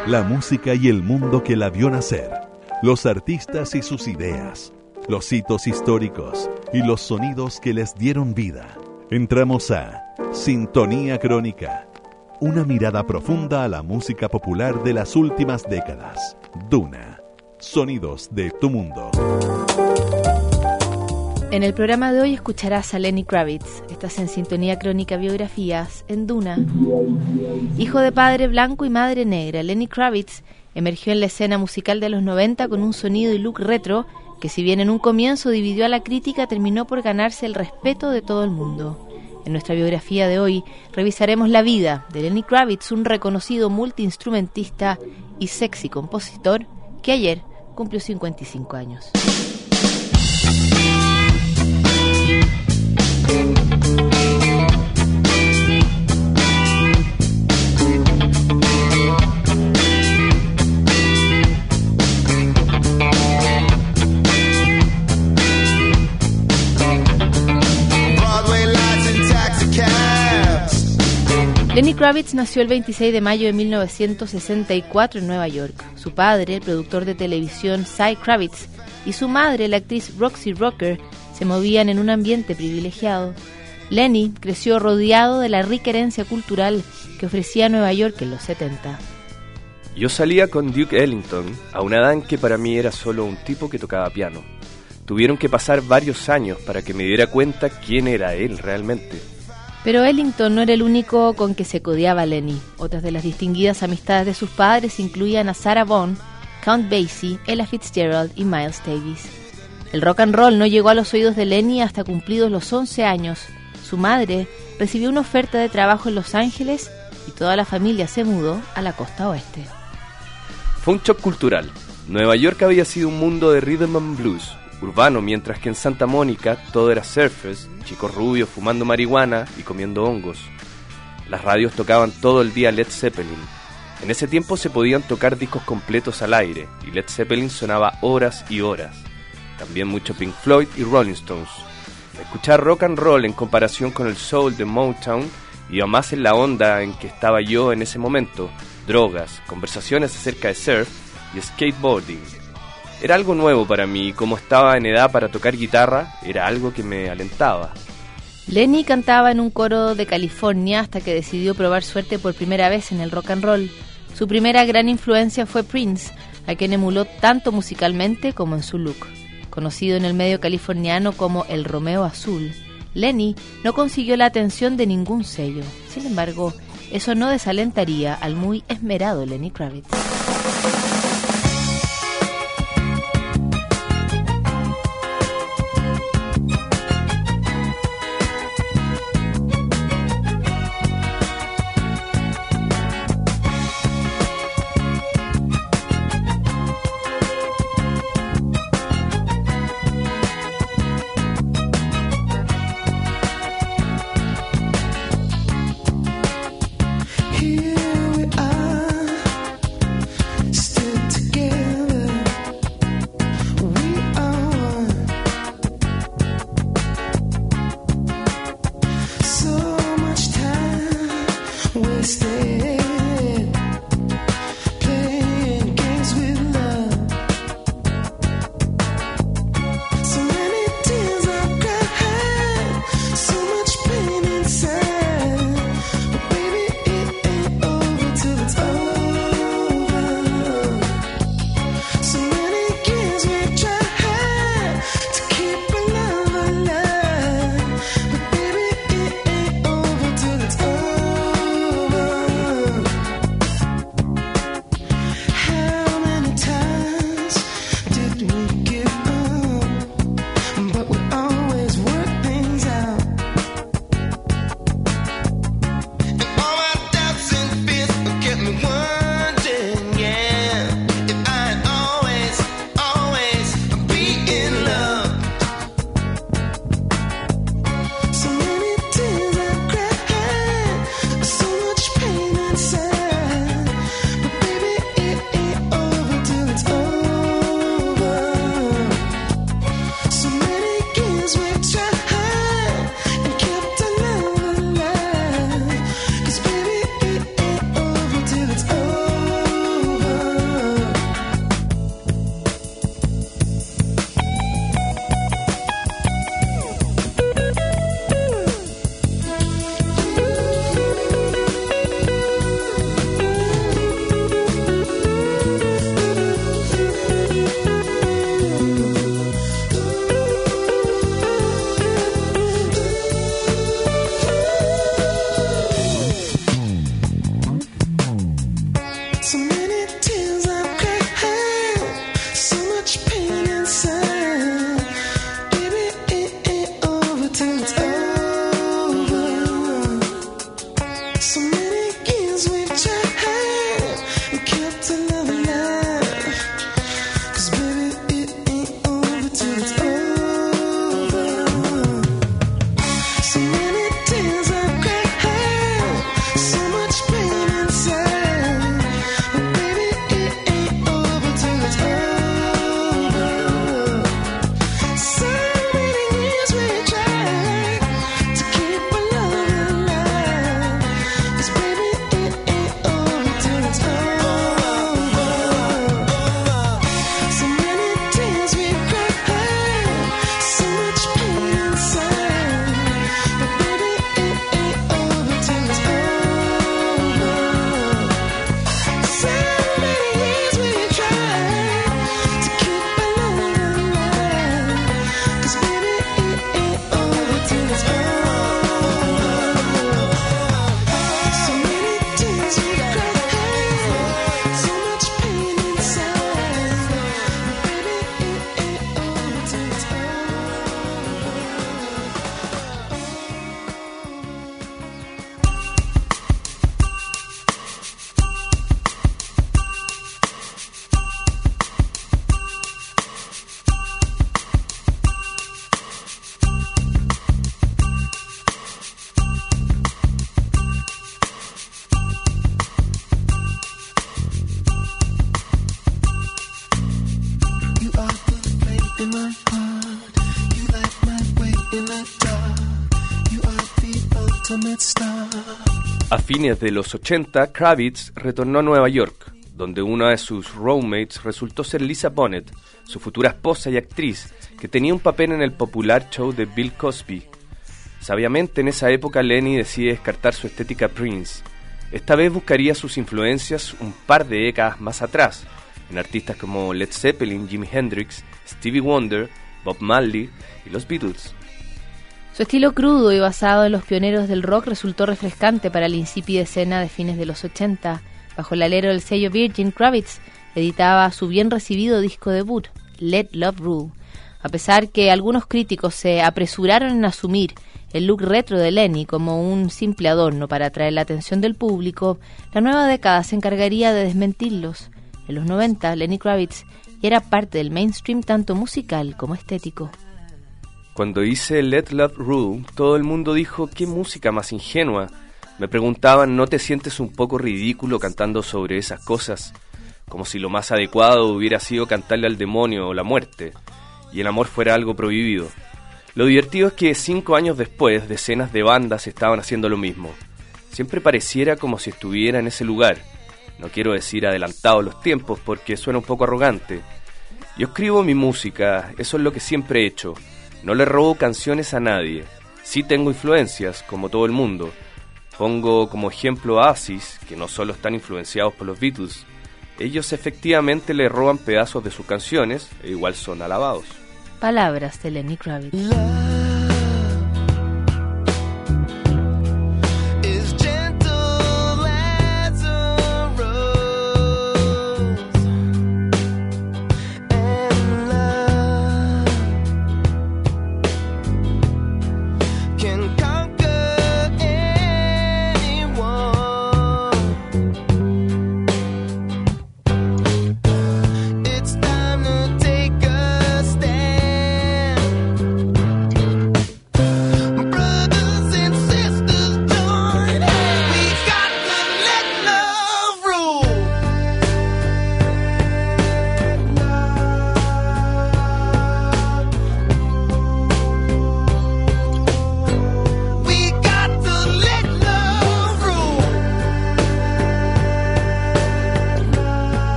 La música y el mundo que la vio nacer, los artistas y sus ideas, los hitos históricos y los sonidos que les dieron vida. Entramos a Sintonía Crónica, una mirada profunda a la música popular de las últimas décadas. Duna, sonidos de tu mundo. En el programa de hoy escucharás a Lenny Kravitz. Estás en Sintonía Crónica Biografías en Duna. Hijo de padre blanco y madre negra, Lenny Kravitz emergió en la escena musical de los 90 con un sonido y look retro que, si bien en un comienzo dividió a la crítica, terminó por ganarse el respeto de todo el mundo. En nuestra biografía de hoy revisaremos la vida de Lenny Kravitz, un reconocido multiinstrumentista y sexy compositor que ayer cumplió 55 años. Lenny Kravitz nació el 26 de mayo de 1964 en Nueva York. Su padre, el productor de televisión Cy Kravitz, y su madre, la actriz Roxy Rocker, se movían en un ambiente privilegiado. Lenny creció rodeado de la rica herencia cultural que ofrecía Nueva York en los 70. Yo salía con Duke Ellington a una edad en que para mí era solo un tipo que tocaba piano. Tuvieron que pasar varios años para que me diera cuenta quién era él realmente. Pero Ellington no era el único con que se codeaba Lenny. Otras de las distinguidas amistades de sus padres incluían a Sarah Vaughan, Count Basie, Ella Fitzgerald y Miles Davis. El rock and roll no llegó a los oídos de Lenny hasta cumplidos los 11 años. Su madre recibió una oferta de trabajo en Los Ángeles y toda la familia se mudó a la costa oeste. Fue un shock cultural. Nueva York había sido un mundo de rhythm and blues urbano, mientras que en Santa Mónica todo era surfers, chicos rubios fumando marihuana y comiendo hongos. Las radios tocaban todo el día Led Zeppelin. En ese tiempo se podían tocar discos completos al aire y Led Zeppelin sonaba horas y horas. También mucho Pink Floyd y Rolling Stones. Escuchar rock and roll en comparación con el soul de Motown iba más en la onda en que estaba yo en ese momento: drogas, conversaciones acerca de surf y skateboarding. Era algo nuevo para mí y como estaba en edad para tocar guitarra, era algo que me alentaba. Lenny cantaba en un coro de California hasta que decidió probar suerte por primera vez en el rock and roll. Su primera gran influencia fue Prince, a quien emuló tanto musicalmente como en su look. Conocido en el medio californiano como el Romeo Azul, Lenny no consiguió la atención de ningún sello. Sin embargo, eso no desalentaría al muy esmerado Lenny Kravitz. Here we are, still A fines de los 80, Kravitz retornó a Nueva York, donde una de sus roommates resultó ser Lisa Bonet, su futura esposa y actriz, que tenía un papel en el popular show de Bill Cosby. Sabiamente, en esa época Lenny decide descartar su estética Prince. Esta vez buscaría sus influencias un par de décadas más atrás, en artistas como Led Zeppelin, Jimi Hendrix, Stevie Wonder, Bob Marley y los Beatles. Su estilo crudo y basado en los pioneros del rock resultó refrescante para la insípida escena de fines de los 80. Bajo el alero del sello Virgin, Kravitz editaba su bien recibido disco debut, Let Love Rule. A pesar que algunos críticos se apresuraron en asumir el look retro de Lenny como un simple adorno para atraer la atención del público, la nueva década se encargaría de desmentirlos. En los 90, Lenny Kravitz ya era parte del mainstream tanto musical como estético. Cuando hice Let Love Rule, todo el mundo dijo, ¿qué música más ingenua? Me preguntaban, ¿no te sientes un poco ridículo cantando sobre esas cosas? Como si lo más adecuado hubiera sido cantarle al demonio o la muerte, y el amor fuera algo prohibido. Lo divertido es que 5 años después, decenas de bandas estaban haciendo lo mismo. Siempre pareciera como si estuviera en ese lugar. No quiero decir adelantado los tiempos porque suena un poco arrogante. Yo escribo mi música, eso es lo que siempre he hecho. No le robo canciones a nadie. Sí tengo influencias, como todo el mundo. Pongo como ejemplo a Oasis, que no solo están influenciados por los Beatles. Ellos efectivamente le roban pedazos de sus canciones e igual son alabados. Palabras de Lenny Kravitz.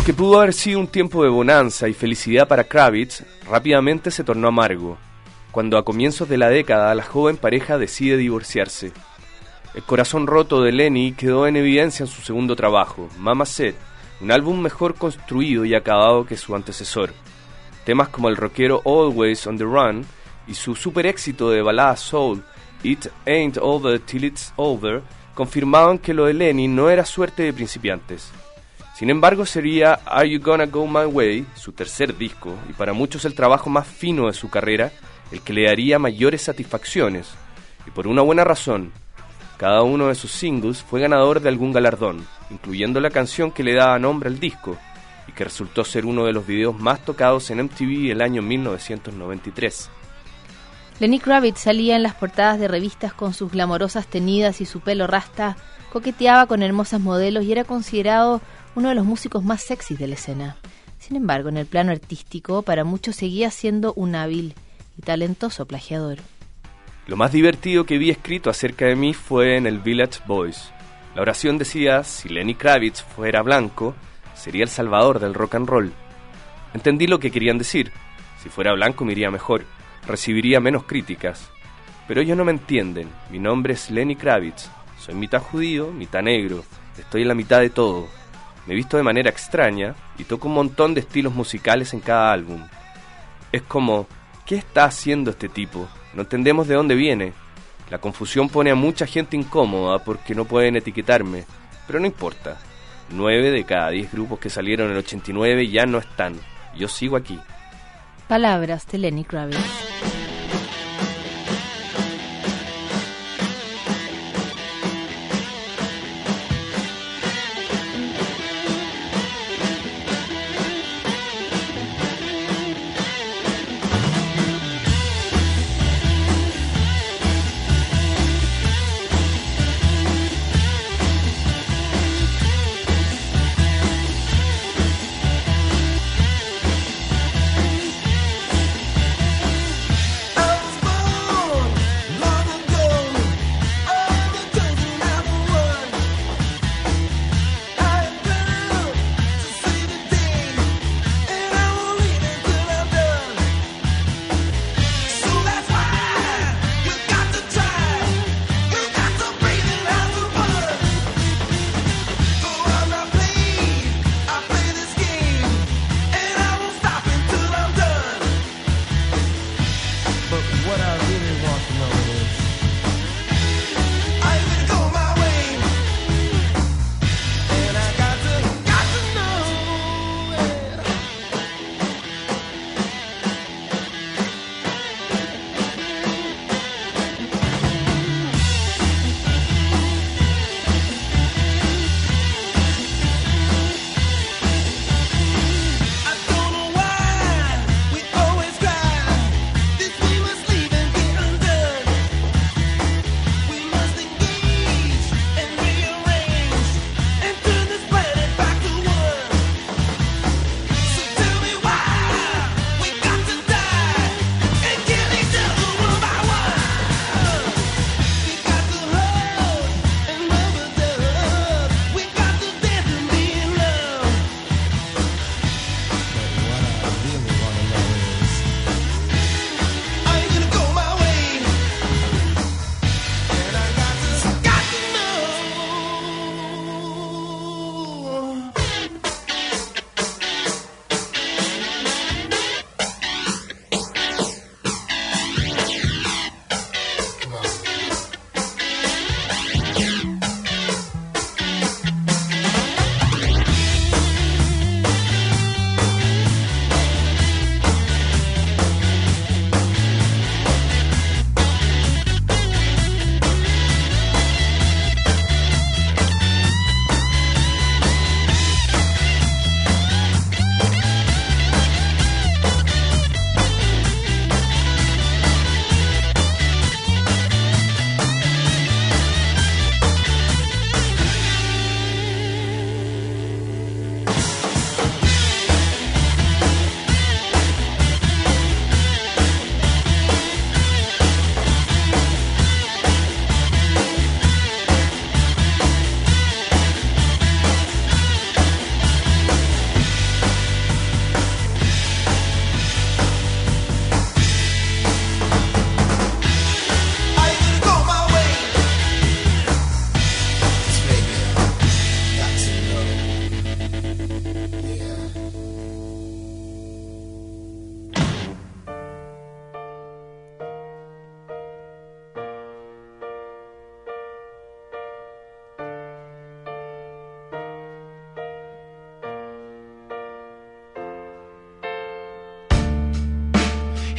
Lo que pudo haber sido un tiempo de bonanza y felicidad para Kravitz rápidamente se tornó amargo, cuando a comienzos de la década la joven pareja decide divorciarse. El corazón roto de Lenny quedó en evidencia en su segundo trabajo, Mama Said, un álbum mejor construido y acabado que su antecesor. Temas como el rockero Always on the Run y su super éxito de balada soul, It Ain't Over Till It's Over, confirmaban que lo de Lenny no era suerte de principiantes. Sin embargo, sería Are You Gonna Go My Way, su tercer disco, y para muchos el trabajo más fino de su carrera, el que le daría mayores satisfacciones, y por una buena razón. Cada uno de sus singles fue ganador de algún galardón, incluyendo la canción que le daba nombre al disco, y que resultó ser uno de los videos más tocados en MTV el año 1993. Lenny Kravitz salía en las portadas de revistas con sus glamorosas tenidas y su pelo rasta, coqueteaba con hermosas modelos y era considerado uno de los músicos más sexys de la escena. Sin embargo, en el plano artístico, para muchos seguía siendo un hábil y talentoso plagiador. Lo más divertido que vi escrito acerca de mí fue en el Village Voice. La oración decía, si Lenny Kravitz fuera blanco, sería el salvador del rock and roll. Entendí lo que querían decir. Si fuera blanco me iría mejor, recibiría menos críticas. Pero ellos no me entienden. Mi nombre es Lenny Kravitz. Soy mitad judío, mitad negro. Estoy en la mitad de todo. Me visto de manera extraña y toco un montón de estilos musicales en cada álbum. Es como, ¿qué está haciendo este tipo? No entendemos de dónde viene. La confusión pone a mucha gente incómoda porque no pueden etiquetarme, pero no importa. 9 de cada 10 grupos que salieron en el 89 ya no están. Yo sigo aquí. Palabras de Lenny Kravitz.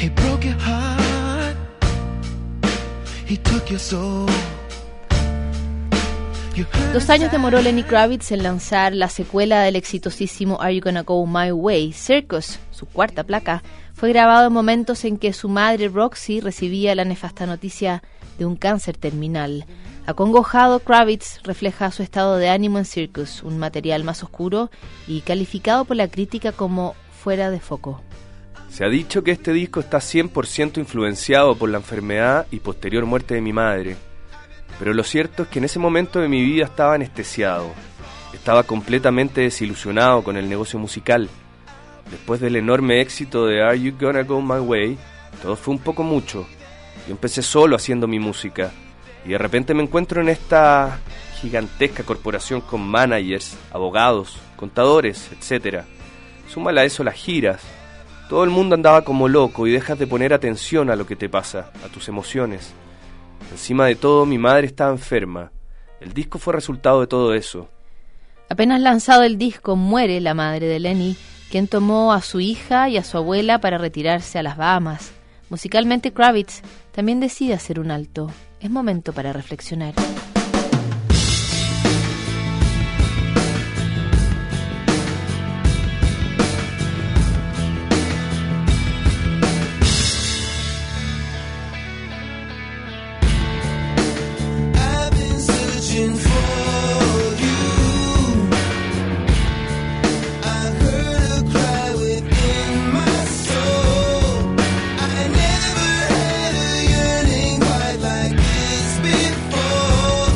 He broke your heart. He took your soul. 2 años demoró Lenny Kravitz en lanzar la secuela del exitosísimo Are You Gonna Go My Way. Circus, su cuarta placa, fue grabado en momentos en que su madre Roxy recibía la nefasta noticia de un cáncer terminal. Acongojado, Kravitz refleja su estado de ánimo en Circus, un material más oscuro y calificado por la crítica como fuera de foco. Se ha dicho que este disco está 100% influenciado por la enfermedad y posterior muerte de mi madre. Pero lo cierto es que en ese momento de mi vida estaba anestesiado. Estaba completamente desilusionado con el negocio musical. Después del enorme éxito de Are You Gonna Go My Way, todo fue un poco mucho. Yo empecé solo haciendo mi música. Y de repente me encuentro en esta gigantesca corporación con managers, abogados, contadores, etc. Súmale a eso las giras. Todo el mundo andaba como loco y dejas de poner atención a lo que te pasa, a tus emociones. Encima de todo, mi madre estaba enferma. El disco fue resultado de todo eso. Apenas lanzado el disco, muere la madre de Lenny, quien tomó a su hija y a su abuela para retirarse a las Bahamas. Musicalmente, Kravitz también decide hacer un alto. Es momento para reflexionar. Before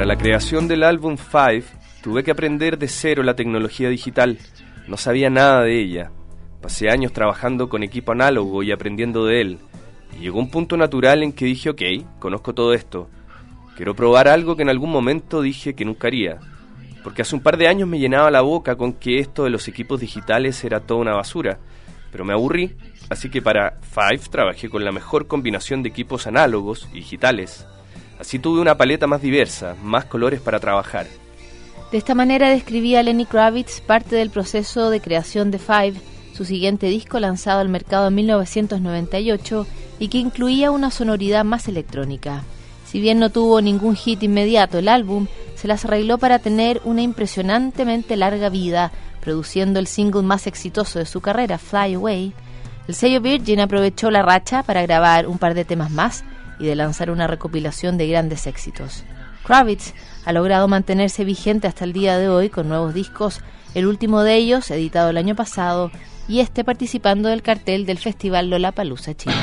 Para la creación del álbum Five, tuve que aprender de cero la tecnología digital. No sabía nada de ella. Pasé años trabajando con equipo análogo y aprendiendo de él. Y llegó un punto natural en que dije, ok, conozco todo esto. Quiero probar algo que en algún momento dije que nunca haría. Porque hace un par de años me llenaba la boca con que esto de los equipos digitales era toda una basura. Pero me aburrí, así que para Five trabajé con la mejor combinación de equipos análogos y digitales. Así tuve una paleta más diversa, más colores para trabajar. De esta manera describía Lenny Kravitz parte del proceso de creación de Five, su siguiente disco lanzado al mercado en 1998 y que incluía una sonoridad más electrónica. Si bien no tuvo ningún hit inmediato, el álbum se las arregló para tener una impresionantemente larga vida, produciendo el single más exitoso de su carrera, Fly Away. El sello Virgin aprovechó la racha para grabar un par de temas más y de lanzar una recopilación de grandes éxitos. Kravitz ha logrado mantenerse vigente hasta el día de hoy con nuevos discos, el último de ellos editado el año pasado y participando del cartel del Festival Lollapalooza Chile.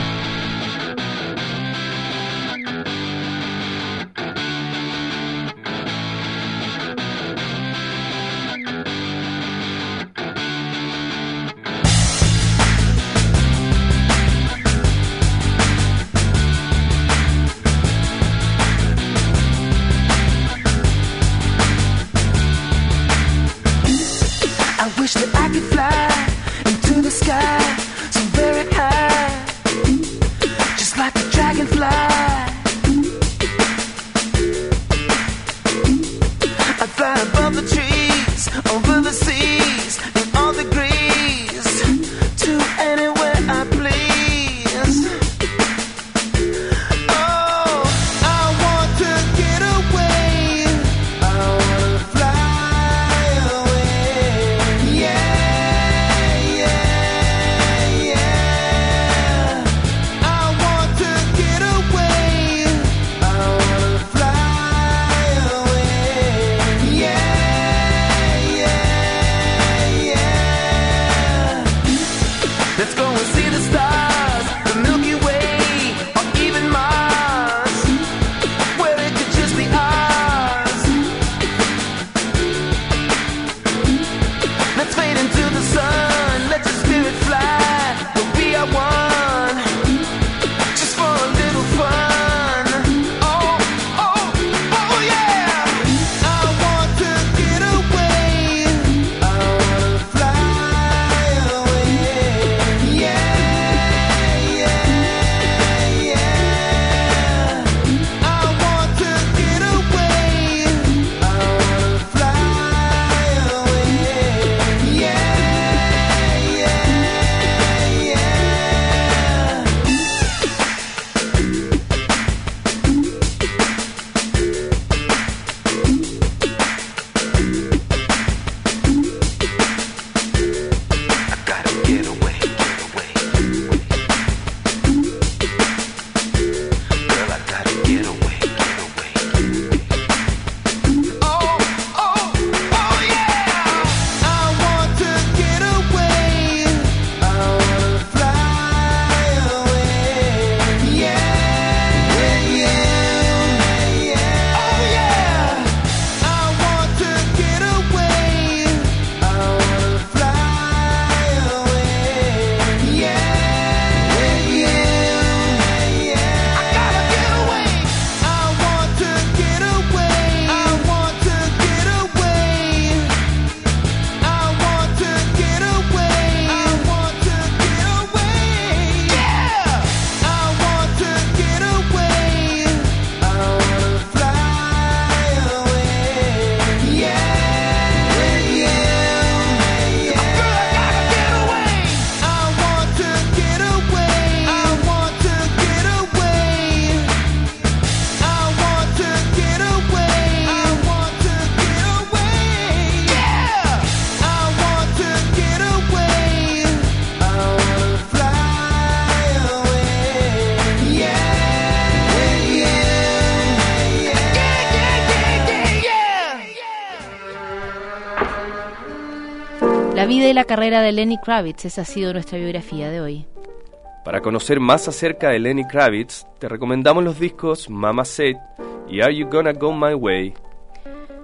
La vida y la carrera de Lenny Kravitz, esa ha sido nuestra biografía de hoy. Para conocer más acerca de Lenny Kravitz, te recomendamos los discos Mama Said y Are You Gonna Go My Way,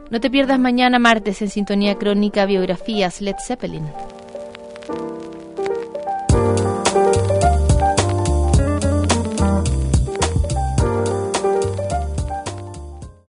No te pierdas mañana martes en Sintonía Crónica Biografías Led Zeppelin.